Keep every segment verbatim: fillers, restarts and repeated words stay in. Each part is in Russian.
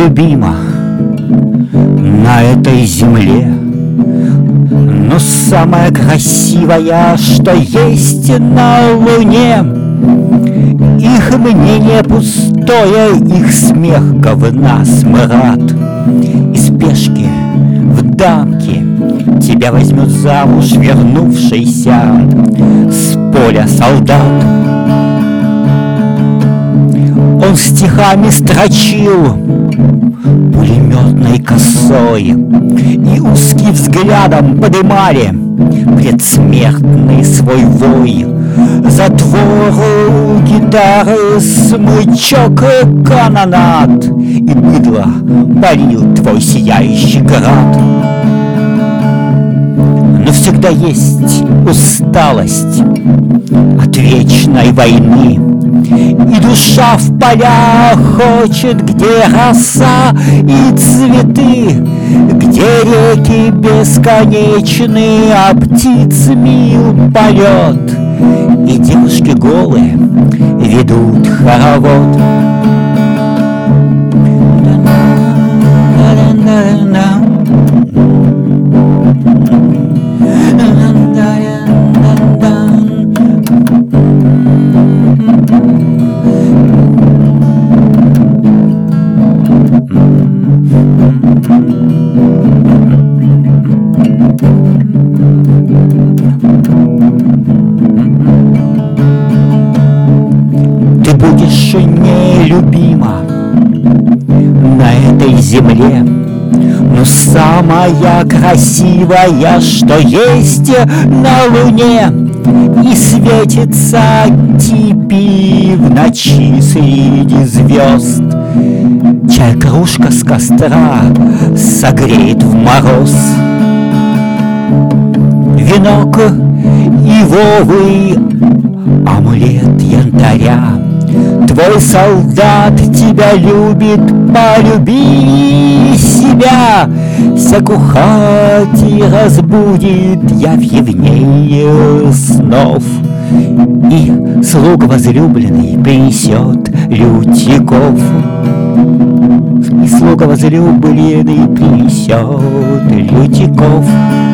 нелюбима на этой земле, но самая красивая, что есть на Луне. Их мнение пустое, их смех говна смрад. И спешки в дамке тебя возьмет замуж вернувшийся с поля солдат. Он стихами строчил пулеметной косой, и узким взглядом подымали предсмертный свой вой. Затвору гитары смычок канонад, и быдло парил твой сияющий град. Но всегда есть усталость от вечной войны, и душа в полях хочет, где роса и цветы, где реки бесконечны, а птиц мил полет, и девушки голые ведут хоровод. Ты будешь нелюбима на этой земле, но самая красивая, что есть на Луне. И светится типи в ночи среди звезд. Чай-кружка с костра согреет в мороз. Венок ивовый, амулет янтаря. Твой солдат тебя любит, полюби себя. Всяку хати разбудит явление снов, и слуг возлюбленный принесет лютиков. И слуга возлюбленный принесет лютиков.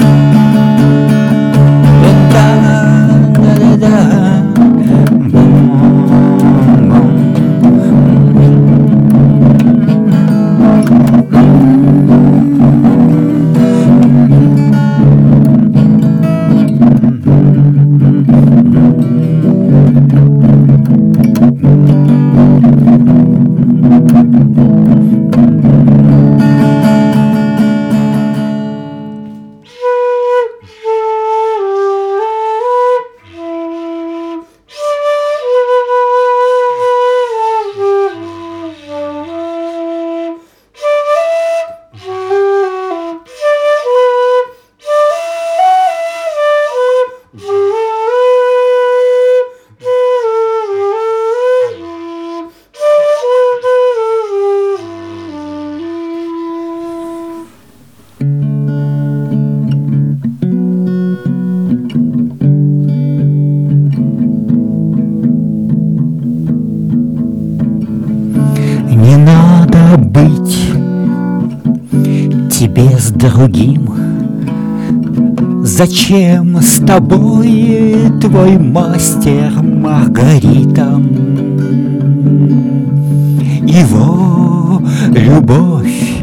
Не надо быть тебе с другим. Зачем с тобой твой мастер Маргарита? Его любовь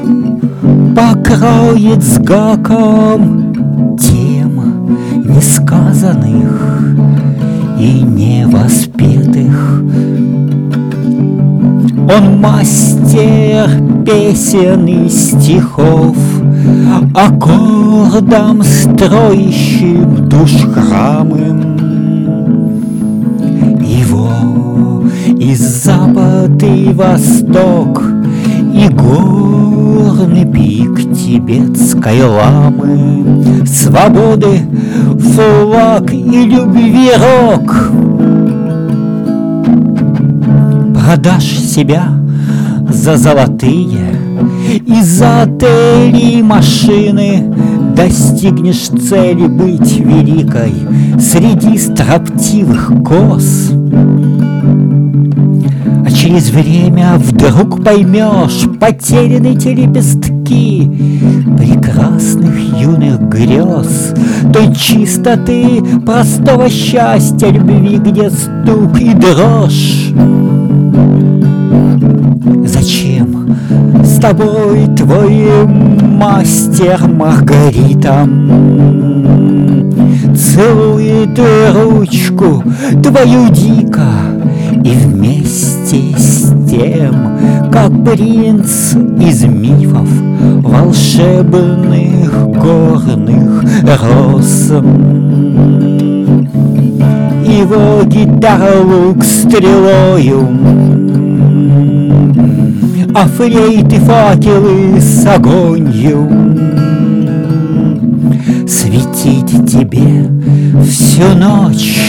покроет с гаком тем несказанных и невоспетых. Он мастер песен и стихов, аккордом строящим душ храмы. Его и запад, и восток, и горный пик тибетской ламы, свободы флаг и любви рок. Продашь себя за золотые и за отели и машины, достигнешь цели быть великой среди строптивых коз. А через время вдруг поймешь потеряны те лепестки прекрасных юных грез, той чистоты простого счастья, любви, где стук и дрожь. Зачем с тобой твой мастер Маргарита целует ручку твою дико, и вместе с тем, как принц из мифов волшебных горных роз, его гитара лук стрелою, а флейты факелы с огонью светить тебе всю ночь.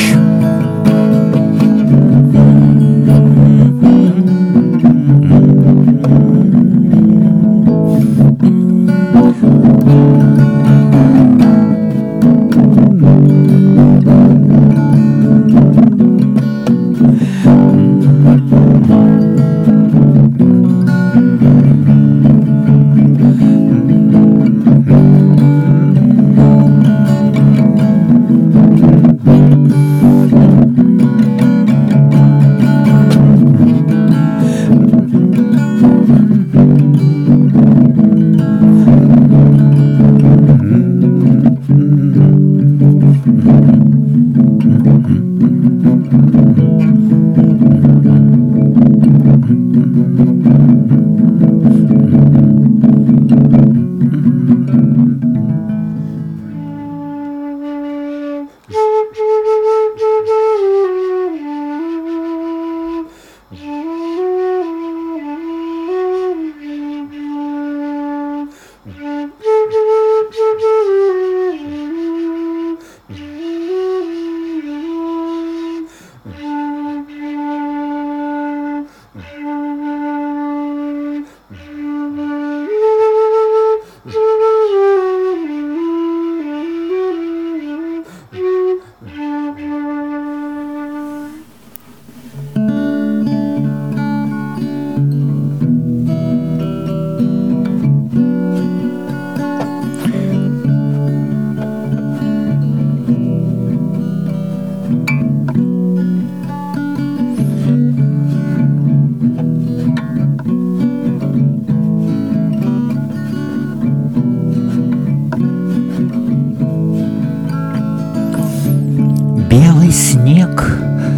Белый снег,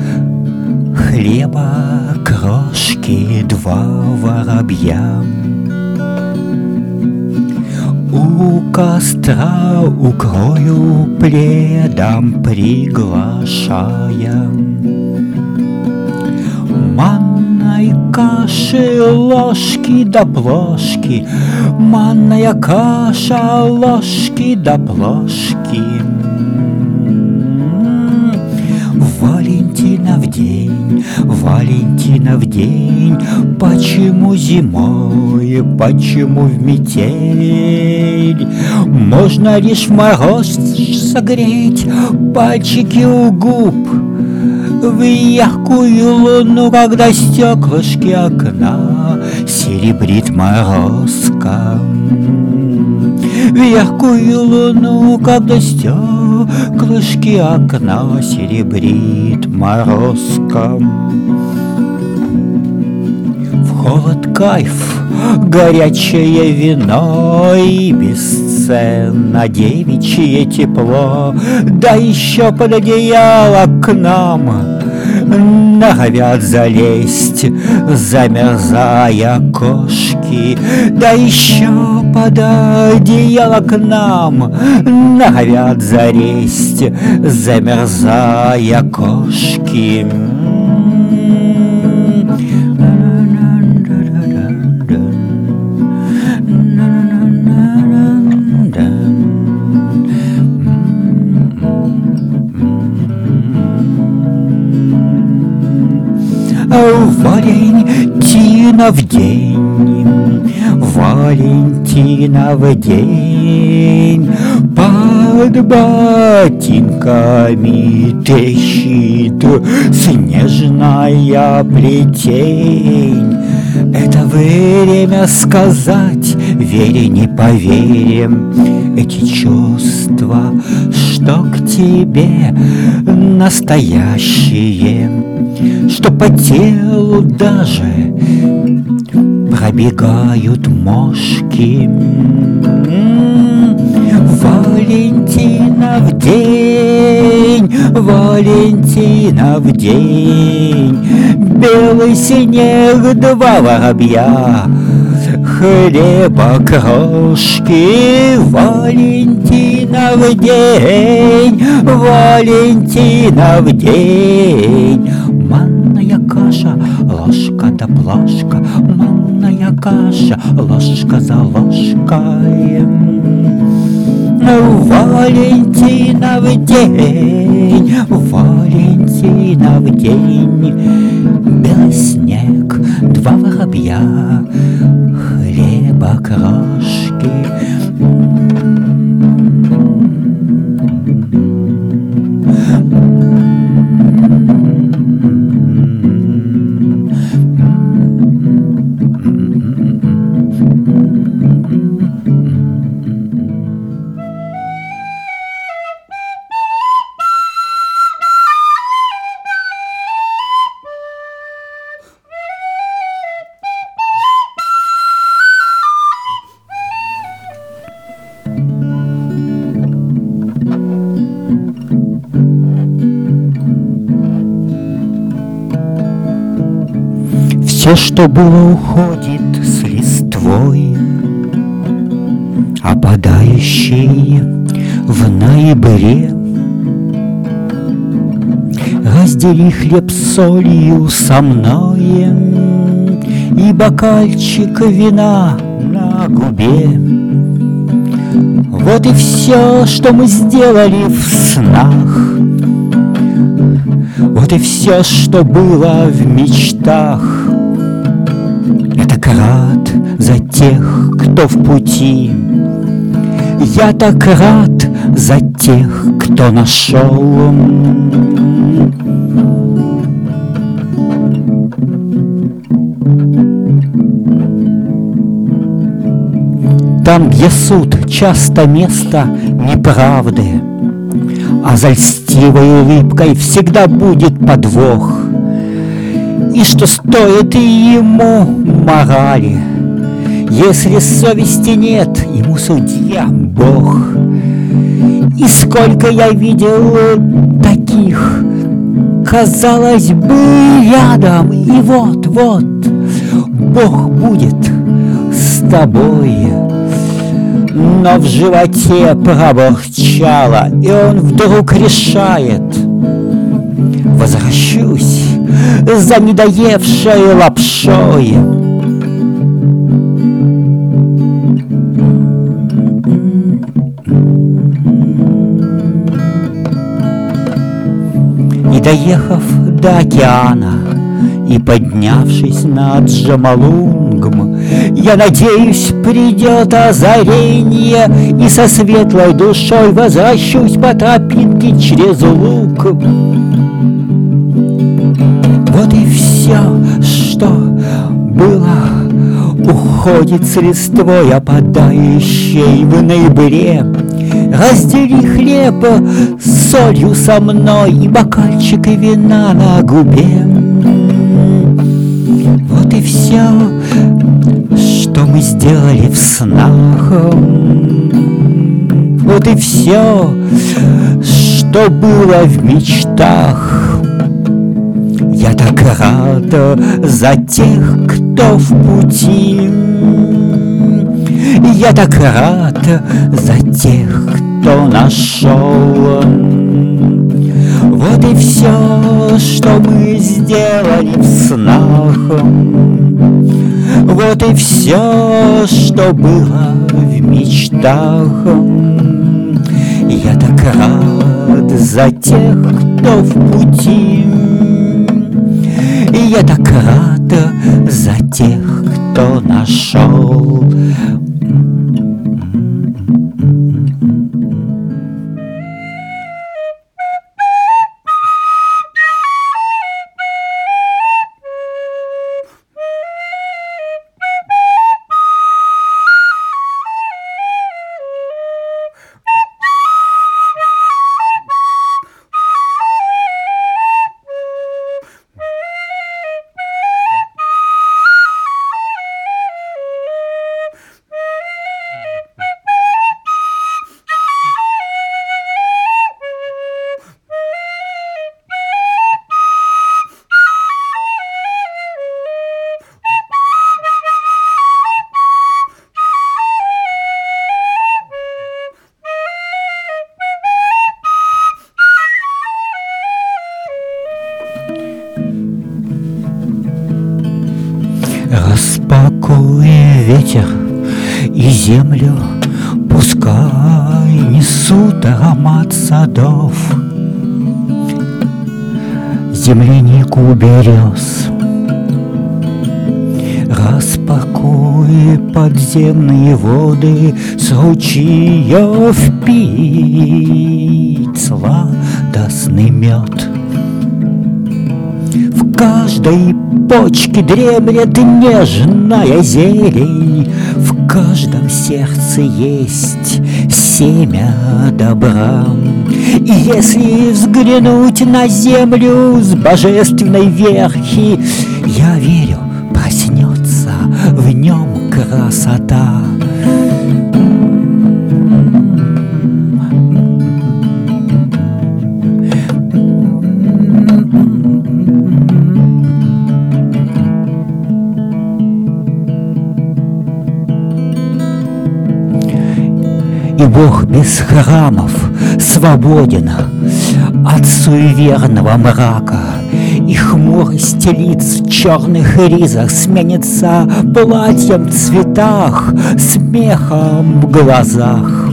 хлеба, крошки, два воробья. У костра укрою пледом, приглашая. Манной каши ложки да плошки, манная каша ложки да плошки. Валентинов день, Валентинов день, почему зимой, почему в метель? Можно лишь в мороз согреть пальчики у губ в яркую луну, когда стеклышки окна серебрит морозка. В яркую луну, когда стеклышки окна серебрит морозка. В холод кайф, горячее вино и бесценно девичье тепло, да еще под одеяло к нам норовят залезть, замерзая кошки, да еще под одеяло к нам норовят залезть, замерзая кошки. Валентинов день, Валентинов день, по под ботинками трещит снежная плетень. Это время сказать, вере не поверим, эти чувства, что к тебе настоящие, что по телу даже пробегают мошки. Валентинов день, Валентинов день, белый снег, два воробья, хлеба крошки. Валентинов день, Валентинов день, манная каша, ложка да плошка, манная каша, ложка за ложкой. Валентинов день, Валентинов день, белый снег, два воробья, хлеба крошки. Все, что было, уходит с листвой, опадающей в ноябре. Раздели хлеб с солью со мной и бокальчик вина на губе. Вот и все, что мы сделали в снах, вот и все, что было в мечтах. Я так рад за тех, кто в пути, я так рад за тех, кто нашел. Там, где суд часто место неправды, а за льстивой улыбкой всегда будет подвох. И что стоит ему морали, если совести нет, ему судья Бог. И сколько я видел таких, казалось бы, рядом, и вот-вот Бог будет с тобой. Но в животе пробурчало, и он вдруг решает: возвращусь за недоевшей лапшой. И доехав до океана и поднявшись над Джомолунгом, я надеюсь, придет озарение, и со светлой душой возвращусь по тропинке через луг. Вот и все, что было, уходит с листвой, опадающей в ноябре. Раздели хлеб с солью со мной и бокальчик вина на губе. Вот и все, что мы сделали в снах. Вот и все, что было в мечтах. Я так рад за тех, кто в пути. Я так рад за тех, кто нашел. Вот и все, что мы сделали в снах. Вот и все, что было в мечтах. Я так рад за тех, кто в пути. Я так рад за тех, кто нашел. ветер и землю, пускай несут аромат садов, землянику берез. Распакуй подземные воды, с ручьев пить сладостный мед. В каждой почке дремлет нежная зелень, в каждом сердце есть семя добра. И если взглянуть на землю с божественной верхи, я верю, проснется в нем красота. И Бог без храмов свободен от суеверного мрака, и хмурость лиц в черных ризах сменится платьем в цветах, смехом в глазах.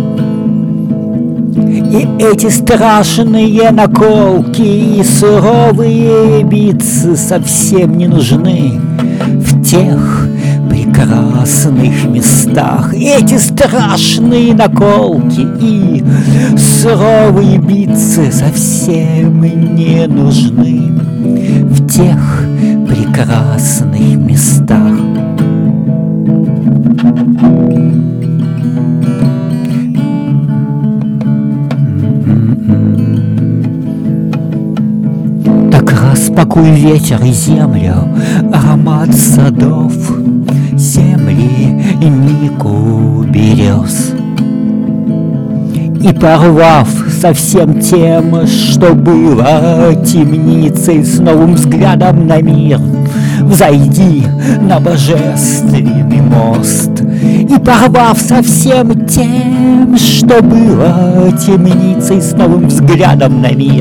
И эти страшные наколки и суровые битцы совсем не нужны в тех прекрасных местах. Эти страшные наколки и суровые битцы совсем не нужны в тех прекрасных местах. Так распакуй ветер и землю, аромат садов, землянику берез. И порвав со всем тем, что было темницей, с новым взглядом на мир взойди на божественный мост. И порвав со всем тем, что было темницей, с новым взглядом на мир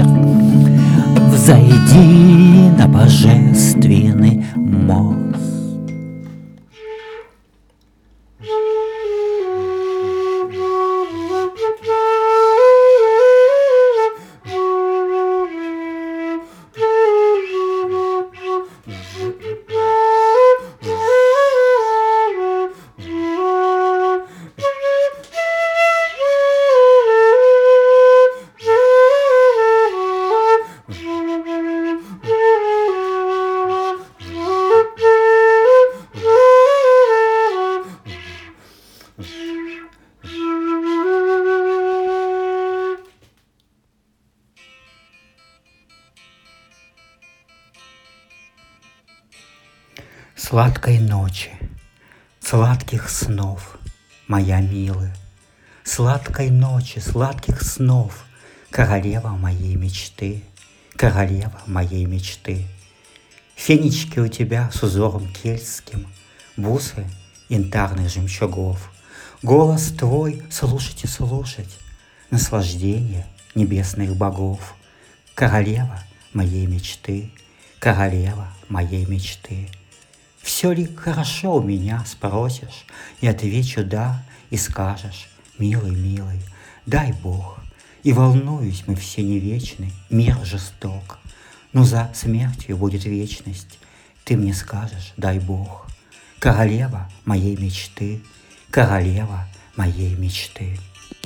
взойди на божественный мост. Сладкой ночи, сладких снов, моя милая, сладкой ночи, сладких снов, королева моей мечты, королева моей мечты. Фенечки у тебя с узором кельтским, бусы янтарных жемчугов. Голос твой слушать и слушать, наслаждение небесных богов. Королева моей мечты, королева моей мечты. Все ли хорошо у меня, спросишь, и отвечу да, и скажешь, милый, милый, дай Бог. И волнуюсь, мы все не вечны, мир жесток, но за смертью будет вечность. Ты мне скажешь, дай Бог. Королева моей мечты, королева моей мечты.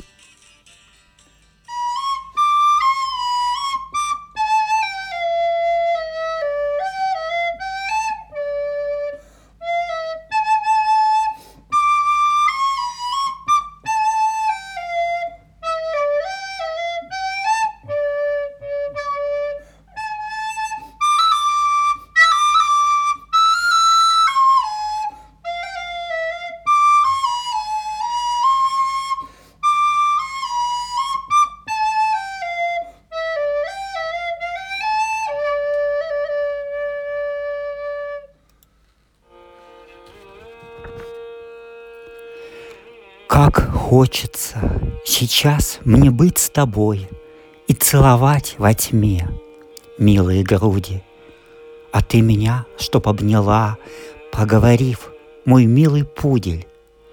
Как хочется сейчас мне быть с тобой и целовать во тьме милые груди, а ты меня, чтоб обняла, проговорив мой милый пудель.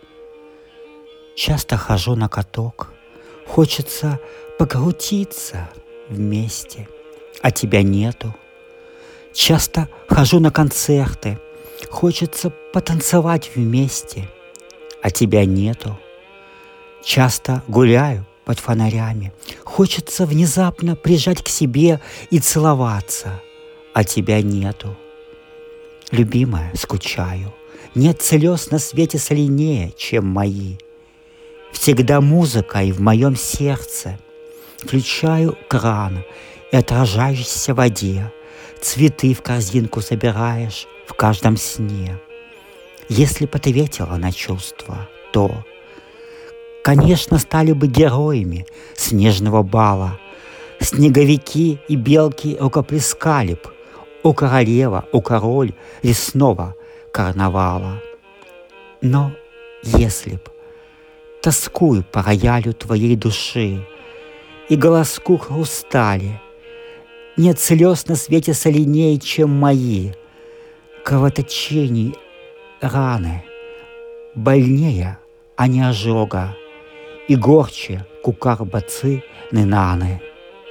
Часто хожу на каток, хочется покрутиться вместе, а тебя нету. Часто хожу на концерты, хочется потанцевать вместе, а тебя нету. Часто гуляю под фонарями, хочется внезапно прижать к себе и целоваться, а тебя нету. Любимая, скучаю, нет слез на свете соленее, чем мои. Всегда музыка и в моем сердце. Включаю кран и отражаешься в воде. Цветы в корзинку собираешь в каждом сне. Если бы ответила на чувства, то, конечно, стали бы героями снежного бала. Снеговики и белки рукоплескали б у королева, у король лесного карнавала. Но если б тоскую по роялю твоей души и голоску хрустали, нет слез на свете соленее, чем мои. Кровоточений раны больнее, а не ожога, и горче кукарбацы нынаны.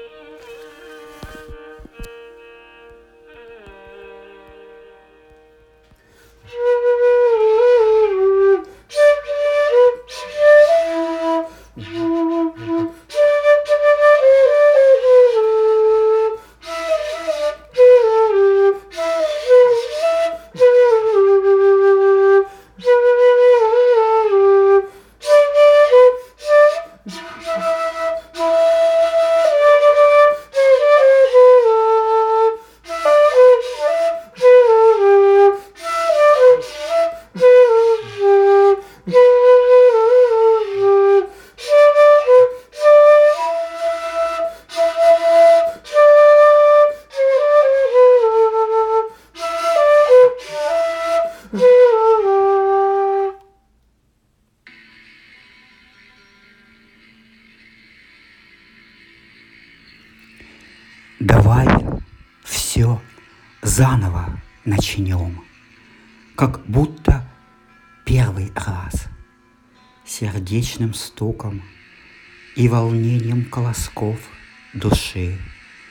Давай все заново начнем, как будто первый раз, сердечным стуком и волнением колосков души,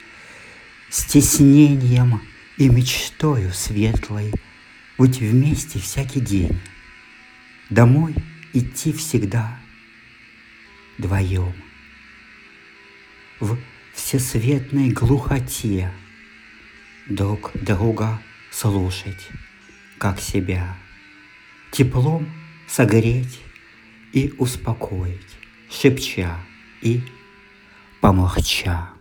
стеснением и мечтою светлой быть вместе всякий день, домой идти всегда вдвоем. В всесветной глухоте друг друга слушать, как себя, теплом согреть и успокоить, шепча и помолча.